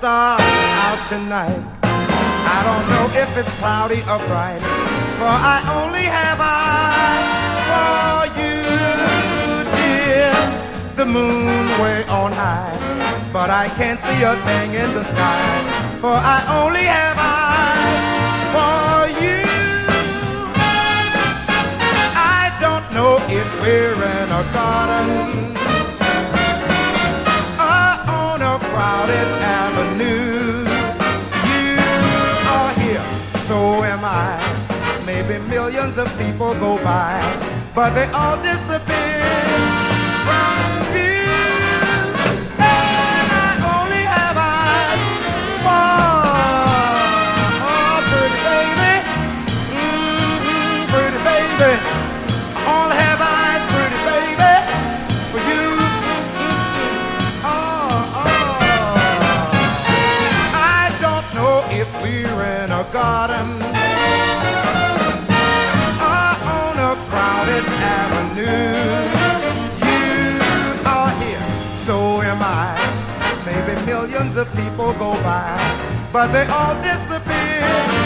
star out tonight. I don't know if it's cloudy or bright, for I only have eyes for you, dear. The moon way on high, but I can't see a thing in the sky, for I only have eyes for you. I don't know if we're in a garden or on a crowded avenue. You are here, so am I. Maybe millions of people go by, but they all disappear from view. And I only have eyes for pretty baby, pretty baby. I only have eyes, pretty baby, for you. I don't know if we're in a garden crowded avenue. You are here, so am I. Maybe millions of people go by, but they all disappear